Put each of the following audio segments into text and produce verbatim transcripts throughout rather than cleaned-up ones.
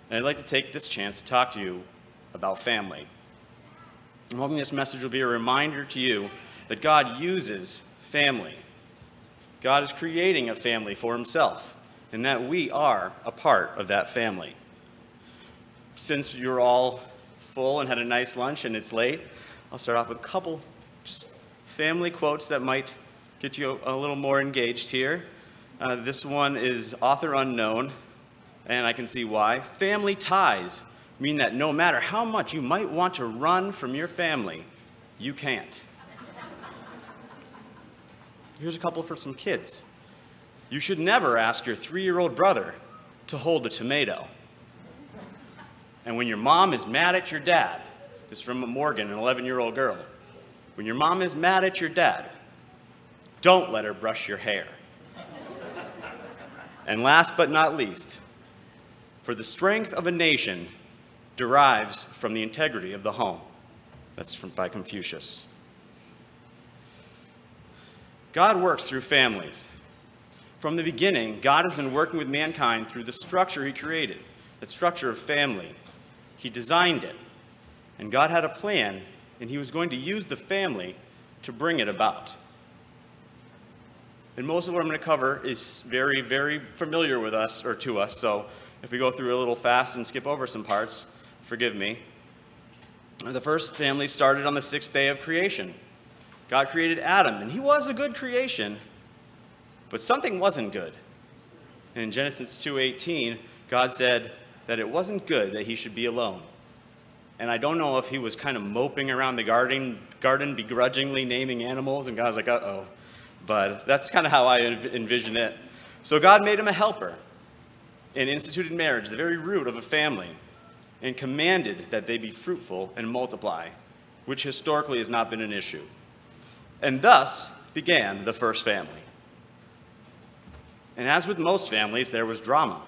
And I'd like to take this chance to talk to you about family. I'm hoping this message will be a reminder to you that God uses family. God is creating a family for himself, and that we are a part of that family. Since you're all full and had a nice lunch and it's late, I'll start off with a couple just family quotes that might get you a little more engaged here. Uh, this one is author unknown, and I can see why. Family ties mean that no matter how much you might want to run from your family, you can't. Here's a couple for some kids. You should never ask your three-year-old brother to hold a tomato. And when your mom is mad at your dad, this is from Morgan, an eleven-year-old girl. When your mom is mad at your dad, don't let her brush your hair. And last but not least, for the strength of a nation derives from the integrity of the home. That's from, by Confucius. God works through families. From the beginning, God has been working with mankind through the structure he created, that structure of family. He designed it, and God had a plan, and he was going to use the family to bring it about. And most of what I'm going to cover is very, very familiar with us, or to us, so if we go through a little fast and skip over some parts, forgive me. The first family started on the sixth day of creation. God created Adam, and he was a good creation, but something wasn't good. And in Genesis two eighteen, God said that it wasn't good that he should be alone. And I don't know if he was kind of moping around the garden, garden begrudgingly naming animals, and God's like, uh-oh. But that's kind of how I envision it. So God made him a helper and instituted marriage, the very root of a family, and commanded that they be fruitful and multiply, which historically has not been an issue. And thus began the first family. And as with most families, there was drama.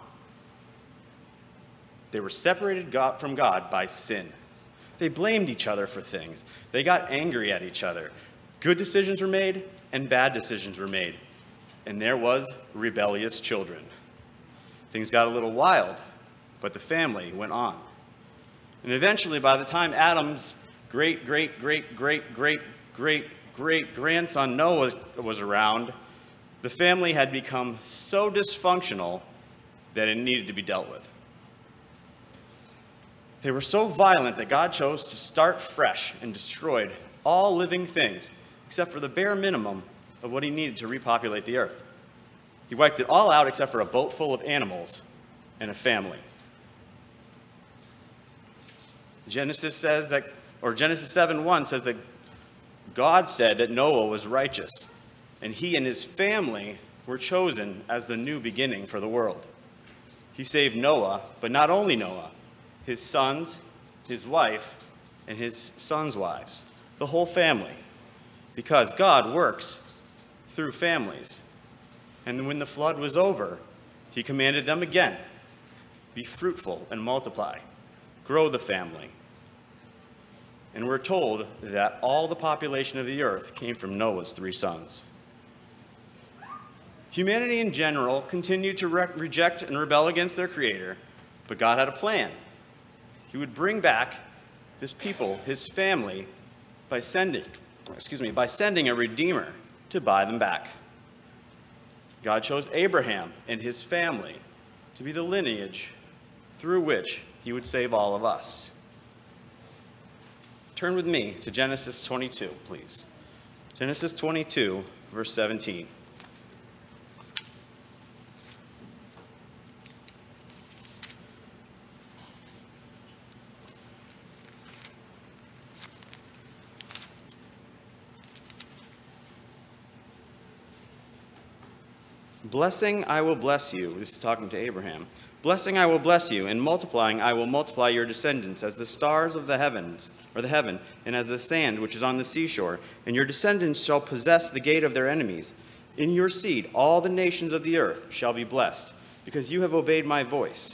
They were separated from God by sin. They blamed each other for things. They got angry at each other. Good decisions were made, and bad decisions were made. And there was rebellious children. Things got a little wild, but the family went on. And eventually, by the time Adam's great, great, great, great, great, great, great grandson Noah was around, the family had become so dysfunctional that it needed to be dealt with. They were so violent that God chose to start fresh and destroyed all living things, except for the bare minimum of what he needed to repopulate the earth. He wiped it all out except for a boat full of animals and a family. Genesis says that, or Genesis seven one says that God said that Noah was righteous, and he and his family were chosen as the new beginning for the world. He saved Noah, but not only Noah, his sons, his wife, and his sons' wives, the whole family, because God works through families. And when the flood was over, he commanded them again, be fruitful and multiply, grow the family. And we're told that all the population of the earth came from Noah's three sons. Humanity in general continued to re- reject and rebel against their creator, but God had a plan. He would bring back this people, his family, by sending, excuse me, by sending a redeemer to buy them back. God chose Abraham and his family to be the lineage through which he would save all of us. Turn with me to Genesis twenty-two, please. Genesis twenty-two, verse seventeen. Blessing, I will bless you. This is talking to Abraham. Blessing, I will bless you, and multiplying, I will multiply your descendants as the stars of the heavens, or the heaven, and as the sand which is on the seashore. And your descendants shall possess the gate of their enemies. In your seed, all the nations of the earth shall be blessed, because you have obeyed my voice.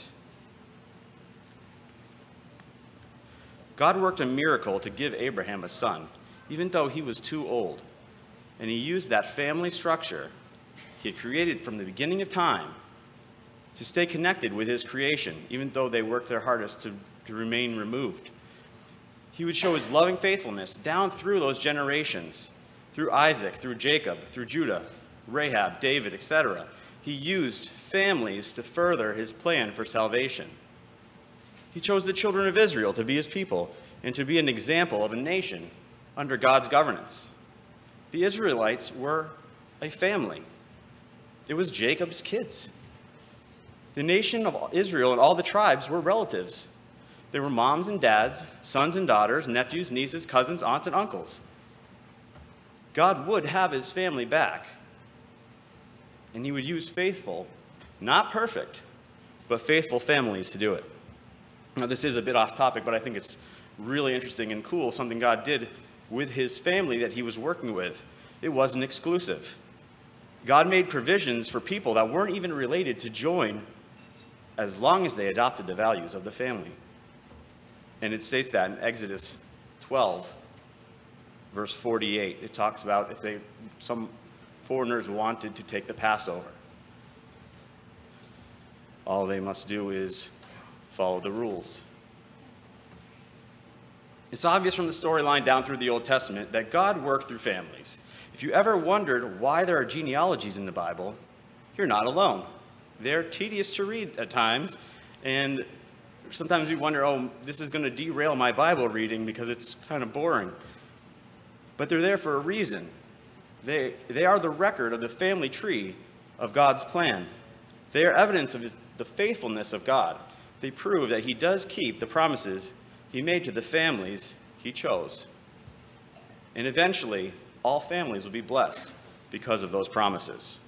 God worked a miracle to give Abraham a son, even though he was too old. And he used that family structure he had created from the beginning of time to stay connected with his creation, even though they worked their hardest to, to remain removed. He would show his loving faithfulness down through those generations, through Isaac, through Jacob, through Judah, Rahab, David, et cetera. He used families to further his plan for salvation. He chose the children of Israel to be his people and to be an example of a nation under God's governance. The Israelites were a family. It was Jacob's kids. The nation of Israel and all the tribes were relatives. They were moms and dads, sons and daughters, nephews, nieces, cousins, aunts, and uncles. God would have his family back, and he would use faithful, not perfect, but faithful families to do it. Now, this is a bit off topic, but I think it's really interesting and cool, something God did with his family that he was working with. It wasn't exclusive. God made provisions for people that weren't even related to join as long as they adopted the values of the family. And it states that in Exodus twelve, verse forty-eight. It talks about if they, some foreigners wanted to take the Passover, all they must do is follow the rules. It's obvious from the storyline down through the Old Testament that God worked through families. If you ever wondered why there are genealogies in the Bible, you're not alone. They're tedious to read at times, and sometimes we wonder, oh, this is going to derail my Bible reading because it's kind of boring. But they're there for a reason. They, they are the record of the family tree of God's plan. They are evidence of the faithfulness of God. They prove that he does keep the promises he made to the families he chose. And eventually, all families will be blessed because of those promises.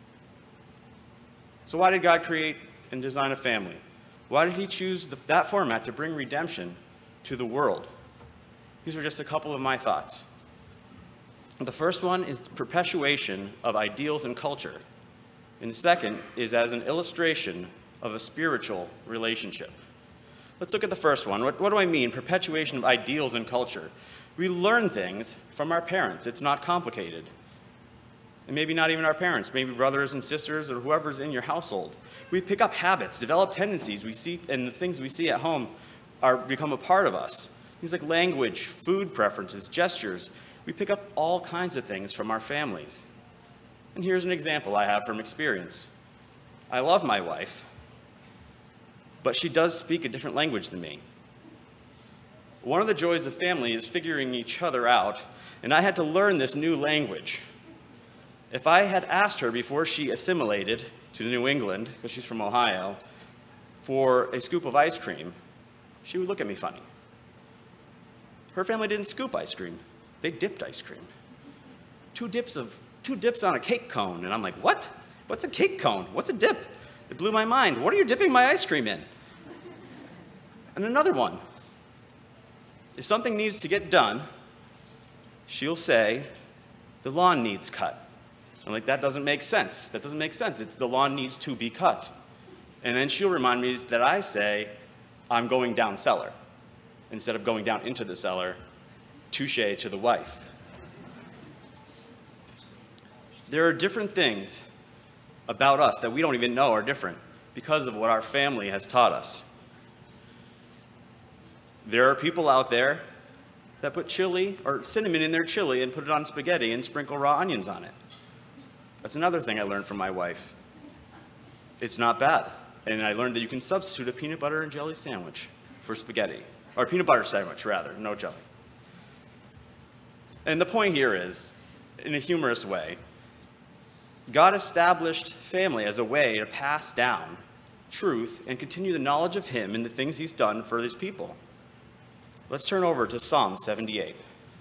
So why did God create and design a family? Why did he choose the, that format to bring redemption to the world? These are just a couple of my thoughts. The first one is the perpetuation of ideals and culture. And the second is as an illustration of a spiritual relationship. Let's look at the first one. What, what do I mean, perpetuation of ideals and culture? We learn things from our parents. It's not complicated. And maybe not even our parents, maybe brothers and sisters or whoever's in your household. We pick up habits, develop tendencies we see, and the things we see at home are become a part of us. Things like language, food preferences, gestures. We pick up all kinds of things from our families. And here's an example I have from experience. I love my wife, but she does speak a different language than me. One of the joys of family is figuring each other out, and I had to learn this new language. If I had asked her before she assimilated to New England, because she's from Ohio, for a scoop of ice cream, she would look at me funny. Her family didn't scoop ice cream. They dipped ice cream. Two dips of two dips on a cake cone, and I'm like, what? What's a cake cone? What's a dip? It blew my mind. What are you dipping my ice cream in? And another one. If something needs to get done, she'll say, the lawn needs cut. I'm like, that doesn't make sense. That doesn't make sense. It's the lawn needs to be cut. And then she'll remind me that I say, I'm going down cellar, instead of going down into the cellar, touche to the wife. There are different things about us that we don't even know are different because of what our family has taught us. There are people out there that put chili or cinnamon in their chili and put it on spaghetti and sprinkle raw onions on it. That's another thing I learned from my wife. It's not bad. And I learned that you can substitute a peanut butter and jelly sandwich for spaghetti. Or a peanut butter sandwich, rather, no jelly. And the point here is, in a humorous way, God established family as a way to pass down truth and continue the knowledge of him and the things he's done for his people. Let's turn over to Psalm seventy-eight.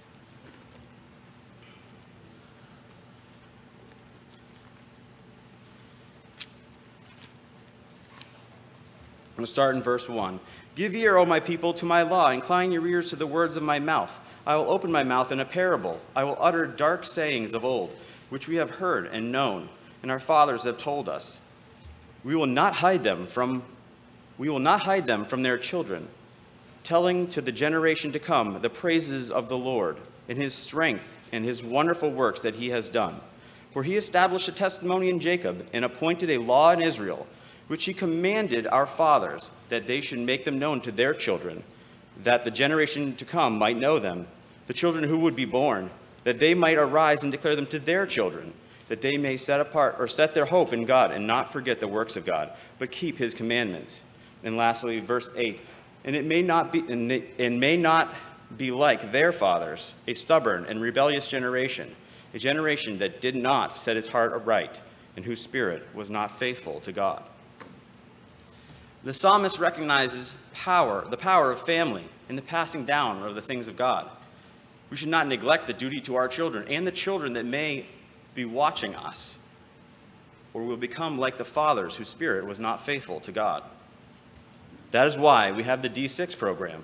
I'm going to start in verse one. Give ear, O my people, to my law. Incline your ears to the words of my mouth. I will open my mouth in a parable. I will utter dark sayings of old, which we have heard and known, and our fathers have told us. We will not hide them from, we will not hide them from their children, telling to the generation to come the praises of the Lord and his strength and his wonderful works that he has done. For he established a testimony in Jacob and appointed a law in Israel, which he commanded our fathers, that they should make them known to their children, that the generation to come might know them, the children who would be born, that they might arise and declare them to their children, that they may set apart or set their hope in God and not forget the works of God, but keep his commandments. And lastly, verse eight, and it may not be and, they, and may not be like their fathers, a stubborn and rebellious generation, a generation that did not set its heart aright, and whose spirit was not faithful to God. The psalmist recognizes power, the power of family in the passing down of the things of God. We should not neglect the duty to our children and the children that may be watching us, or we'll become like the fathers whose spirit was not faithful to God. That is why we have the D six program.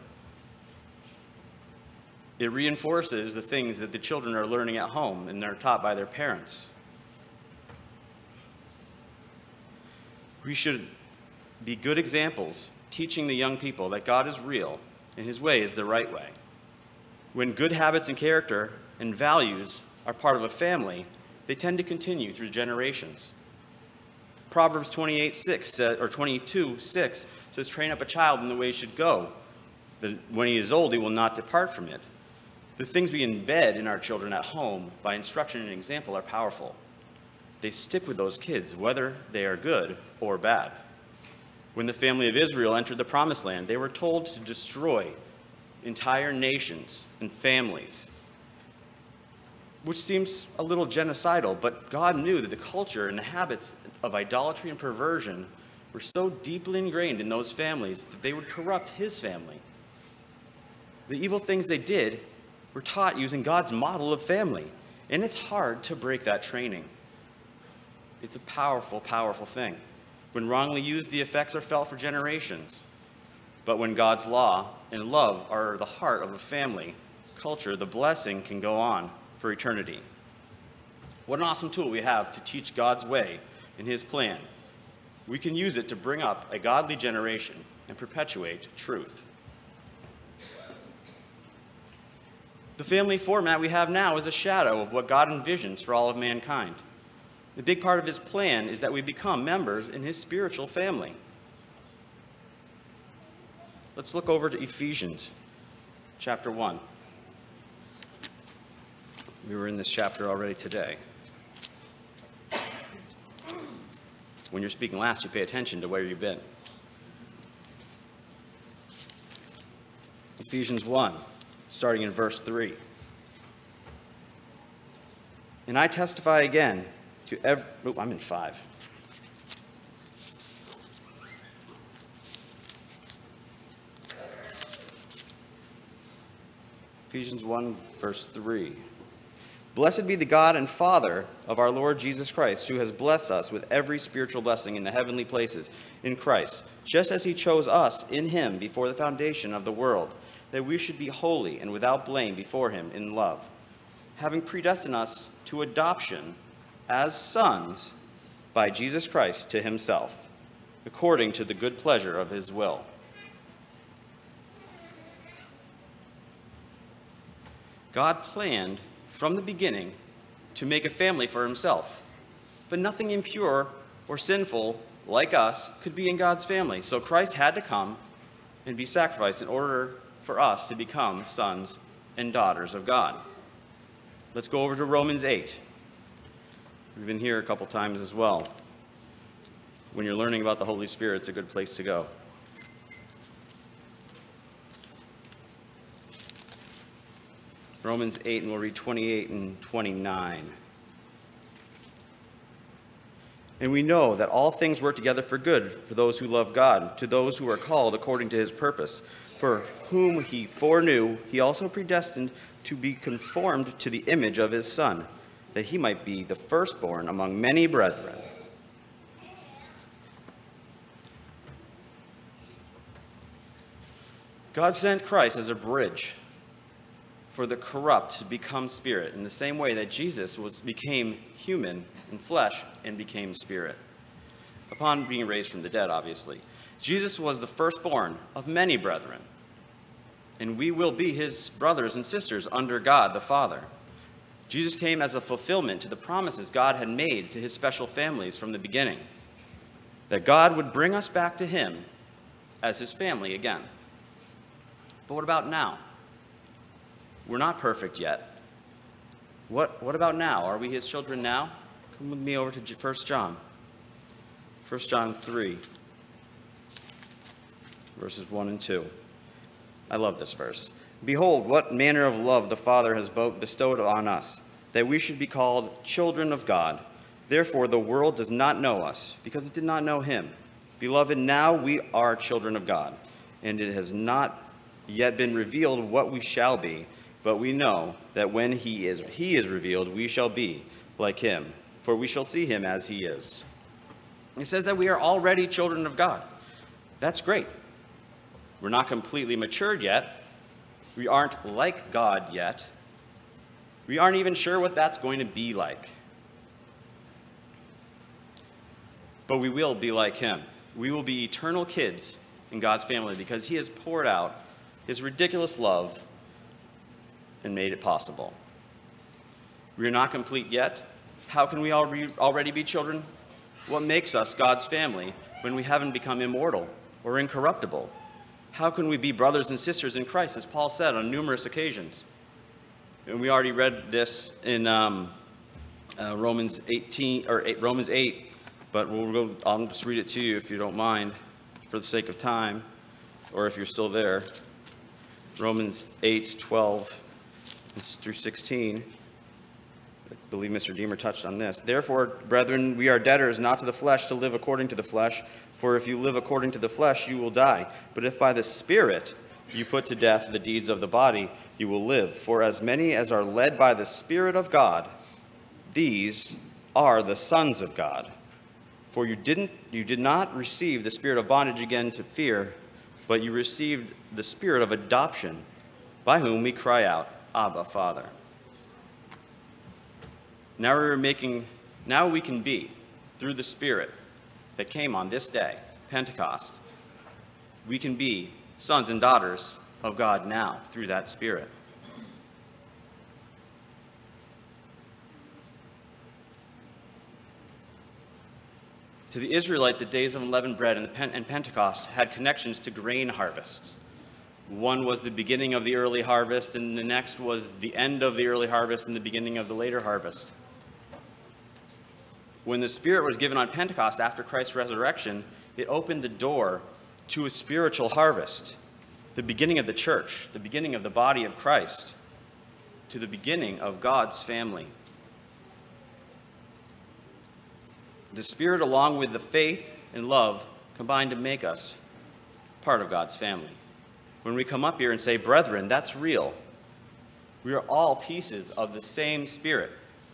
It reinforces the things that the children are learning at home and they're taught by their parents. We should be good examples, teaching the young people that God is real and his way is the right way. When good habits and character and values are part of a family, they tend to continue through generations. Proverbs twenty-eight six says, or twenty-two six says, train up a child in the way he should go, that when he is old he will not depart from it. The things we embed in our children at home by instruction and example are powerful. They stick with those kids, whether they are good or bad. When the family of Israel entered the Promised Land, they were told to destroy entire nations and families, which seems a little genocidal, but God knew that the culture and the habits of idolatry and perversion were so deeply ingrained in those families that they would corrupt his family. The evil things they did were taught using God's model of family, and it's hard to break that training. It's a powerful, powerful thing. When wrongly used, the effects are felt for generations. But when God's law and love are the heart of a family culture, the blessing can go on for eternity. What an awesome tool we have to teach God's way and his plan. We can use it to bring up a godly generation and perpetuate truth. The family format we have now is a shadow of what God envisions for all of mankind. The big part of his plan is that we become members in his spiritual family. Let's look over to Ephesians chapter one. We were in this chapter already today. When you're speaking last, you pay attention to where you've been. Ephesians one, starting in verse three. And I testify again to every... Oh, I'm in five. Ephesians one, verse three. Blessed be the God and Father of our Lord Jesus Christ, who has blessed us with every spiritual blessing in the heavenly places in Christ, just as he chose us in him before the foundation of the world, that we should be holy and without blame before him in love, having predestined us to adoption as sons by Jesus Christ to himself, according to the good pleasure of his will. God planned from the beginning to make a family for himself, but nothing impure or sinful like us could be in God's family. So Christ had to come and be sacrificed in order for us to become sons and daughters of God. Let's go over to Romans eight. We've been here a couple times as well. When you're learning about the Holy Spirit, it's a good place to go. Romans eight, and we'll read twenty-eight and twenty-nine. And we know that all things work together for good for those who love God, to those who are called according to his purpose. For whom he foreknew, he also predestined to be conformed to the image of his Son, that he might be the firstborn among many brethren. God sent Christ as a bridge for the corrupt to become spirit, in the same way that Jesus was, became human in flesh and became spirit, upon being raised from the dead, obviously. Jesus was the firstborn of many brethren, and we will be his brothers and sisters under God the Father. Jesus came as a fulfillment to the promises God had made to his special families from the beginning. that God would bring us back to him as his family again. But what about now? We're not perfect yet. What, what about now? Are we his children now? Come with me over to First John. First John three, verses one and two. I love this verse. Behold, what manner of love the Father has bestowed on us, that we should be called children of God. Therefore, the world does not know us, because it did not know him. Beloved, now we are children of God, and it has not yet been revealed what we shall be, but we know that when he is, he is revealed, we shall be like him, for we shall see him as he is. It says that we are already children of God. That's great. We're not completely matured yet. We aren't like God yet. We aren't even sure what that's going to be like. But we will be like him. We will be eternal kids in God's family because he has poured out his ridiculous love and made it possible. We are not complete yet. How can we already be children? What makes us God's family when we haven't become immortal or incorruptible? How can we be brothers and sisters in Christ, as Paul said on numerous occasions? And we already read this in um, uh, Romans eighteen or eight, Romans eight, but we'll go. I'll just read it to you if you don't mind, for the sake of time, or if you're still there. Romans eight, twelve through sixteen. I believe Mister Deemer touched on this. Therefore, brethren, we are debtors not to the flesh to live according to the flesh. For if you live according to the flesh, you will die. But if by the Spirit you put to death the deeds of the body, you will live. For as many as are led by the Spirit of God, these are the sons of God. For you didn't, you did not receive the spirit of bondage again to fear, but you received the spirit of adoption, by whom we cry out, Abba, Father. Now we're making, now we can be, through the Spirit that came on this day, Pentecost, we can be sons and daughters of God now through that Spirit. To the Israelite, the days of unleavened bread and, the Pen- and Pentecost had connections to grain harvests. One was the beginning of the early harvest, and the next was the end of the early harvest and the beginning of the later harvest. When the Spirit was given on Pentecost after Christ's resurrection, it opened the door to a spiritual harvest, the beginning of the church, the beginning of the body of Christ, to the beginning of God's family. The Spirit, along with the faith and love, combined to make us part of God's family. When we come up here and say, brethren, that's real. We are all pieces of the same Spirit.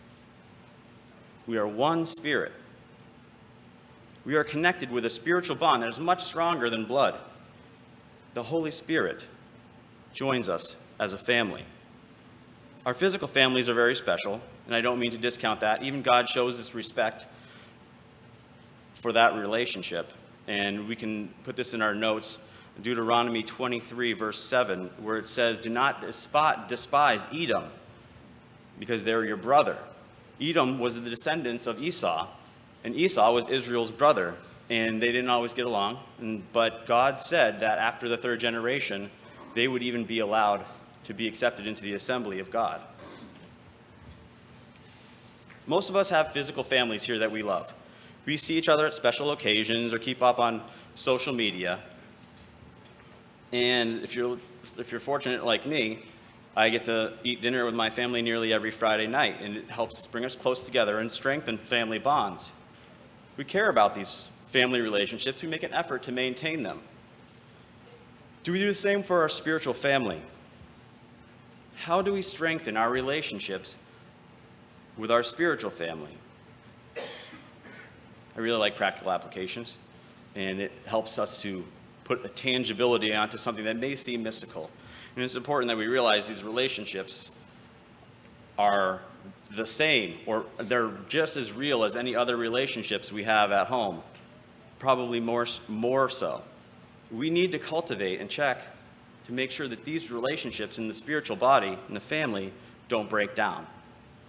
We are one Spirit. We are connected with a spiritual bond that is much stronger than blood. The Holy Spirit joins us as a family. Our physical families are very special, and I don't mean to discount that. Even God shows us respect for that relationship. And we can put this in our notes, Deuteronomy twenty-three, verse seven, where it says, do not despise Edom, because they're your brother. Edom was the descendants of Esau, and Esau was Israel's brother, and they didn't always get along. And, but God said that after the third generation, they would even be allowed to be accepted into the assembly of God. Most of us have physical families here that we love. We see each other at special occasions or keep up on social media. And if you're, if you're fortunate like me, I get to eat dinner with my family nearly every Friday night, and it helps bring us close together and strengthen family bonds. We care about these family relationships. We make an effort to maintain them. Do we do the same for our spiritual family? How do we strengthen our relationships with our spiritual family? I really like practical applications, and it helps us to put a tangibility onto something that may seem mystical. And it's important that we realize these relationships are the same, or they're just as real as any other relationships we have at home, probably more, more so. We need to cultivate and check to make sure that these relationships in the spiritual body, in the family, don't break down.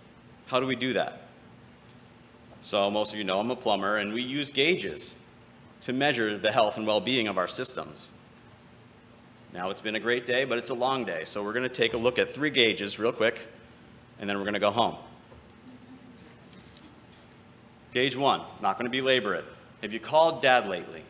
How do we do that? So most of you know I'm a plumber, and we use gauges to measure the health and well-being of our systems. Now, it's been a great day, but it's a long day, so we're going to take a look at three gauges real quick, and then we're going to go home. Gauge one, not going to belabor it. Have you called Dad lately?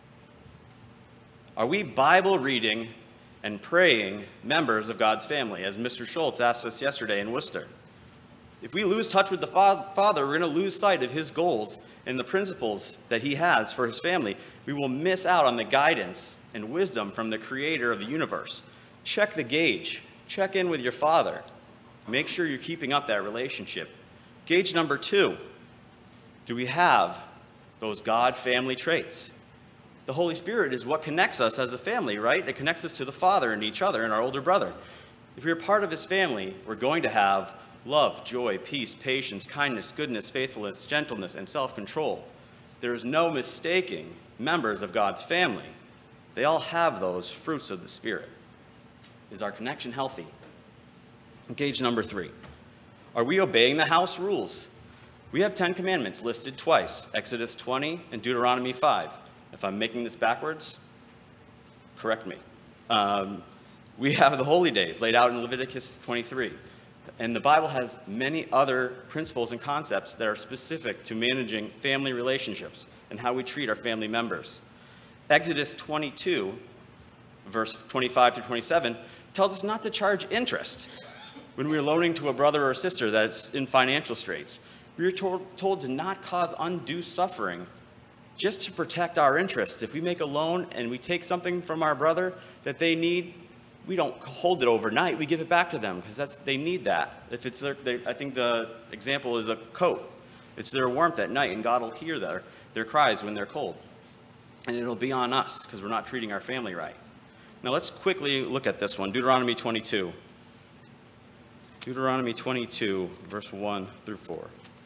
Are we Bible reading and praying members of God's family, as Mister Schultz asked us yesterday in Worcester? If we lose touch with the Father, we're going to lose sight of his goals and the principles that he has for his family. We will miss out on the guidance and wisdom from the creator of the universe. Check the gauge. Check in with your Father. Make sure you're keeping up that relationship. Gauge number two, do we have those God family traits? The Holy Spirit is what connects us as a family, right? It connects us to the Father and each other and our older brother. If we're part of his family, we're going to have love, joy, peace, patience, kindness, goodness, faithfulness, gentleness, and self-control. There is no mistaking members of God's family. They all have those fruits of the Spirit. Is our connection healthy? Gauge number three. Are we obeying the house rules? We have Ten Commandments listed twice, Exodus twenty and Deuteronomy five. If I'm making this backwards, correct me. Um, we have the holy days laid out in Leviticus twenty-three. And the Bible has many other principles and concepts that are specific to managing family relationships and how we treat our family members. Exodus twenty-two, verse twenty-five to twenty-seven, tells us not to charge interest when we're loaning to a brother or sister that's in financial straits. We are told, told to not cause undue suffering just to protect our interests. If we make a loan and we take something from our brother that they need, we don't hold it overnight. We give it back to them because that's they need that. If it's their, they, I think the example is a coat. It's their warmth at night, and God will hear their, their cries when they're cold. And it'll be on us because we're not treating our family right. Now let's quickly look at this one, Deuteronomy twenty-two. Deuteronomy twenty-two, verse one through four.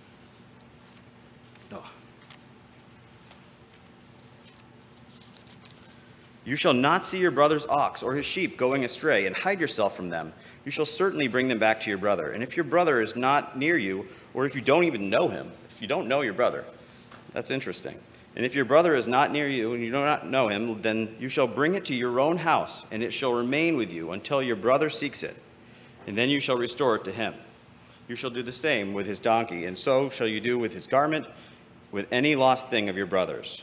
Oh. You shall not see your brother's ox or his sheep going astray, and hide yourself from them. You shall certainly bring them back to your brother. And if your brother is not near you, or if you don't even know him, if you don't know your brother, that's interesting. And if your brother is not near you, and you do not know him, then you shall bring it to your own house, and it shall remain with you until your brother seeks it. And then you shall restore it to him. You shall do the same with his donkey, and so shall you do with his garment, with any lost thing of your brother's,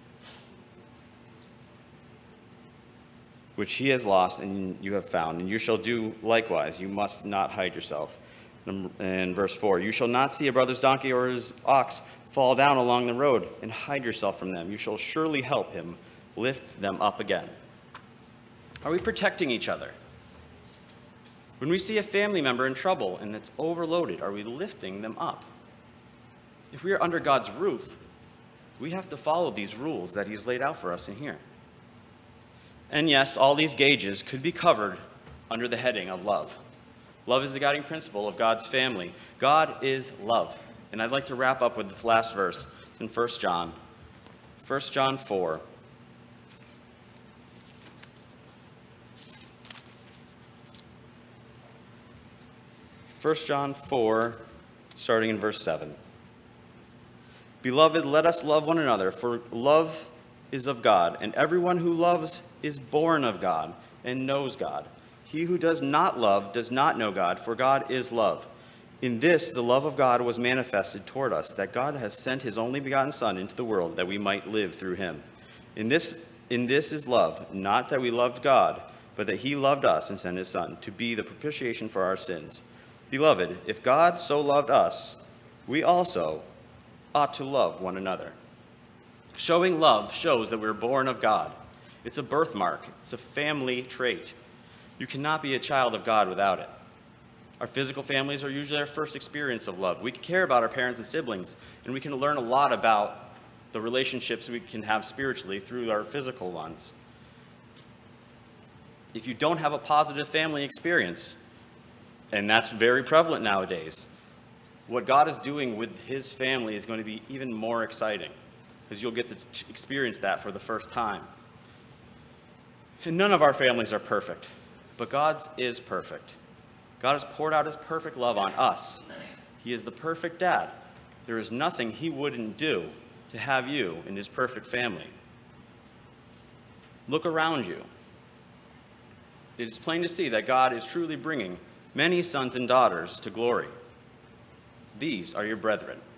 which he has lost and you have found, and you shall do likewise. You must not hide yourself. And verse four, you shall not see a brother's donkey or his ox fall down along the road, and hide yourself from them. You shall surely help him lift them up again. Are we protecting each other? When we see a family member in trouble and it's overloaded, are we lifting them up? If we are under God's roof, we have to follow these rules that he's laid out for us in here. And yes, all these gauges could be covered under the heading of love. Love is the guiding principle of God's family. God is love. And I'd like to wrap up with this last verse. It's in First John. First John four. First John four, starting in verse seven. Beloved, let us love one another, for love is of God, and everyone who loves is born of God and knows God. He who does not love does not know God, for God is love. In this, the love of God was manifested toward us, that God has sent his only begotten Son into the world, that we might live through him. In this, in this is love, not that we loved God, but that he loved us and sent his Son to be the propitiation for our sins. Beloved, if God so loved us, we also ought to love one another. Showing love shows that we're born of God. It's a birthmark. It's a family trait. You cannot be a child of God without it. Our physical families are usually our first experience of love. We can care about our parents and siblings, and we can learn a lot about the relationships we can have spiritually through our physical ones. If you don't have a positive family experience, and that's very prevalent nowadays, what God is doing with his family is going to be even more exciting, because you'll get to experience that for the first time. And none of our families are perfect, but God's is perfect. God has poured out his perfect love on us. He is the perfect dad. There is nothing he wouldn't do to have you in his perfect family. Look around you. It is plain to see that God is truly bringing many sons and daughters to glory. These are your brethren.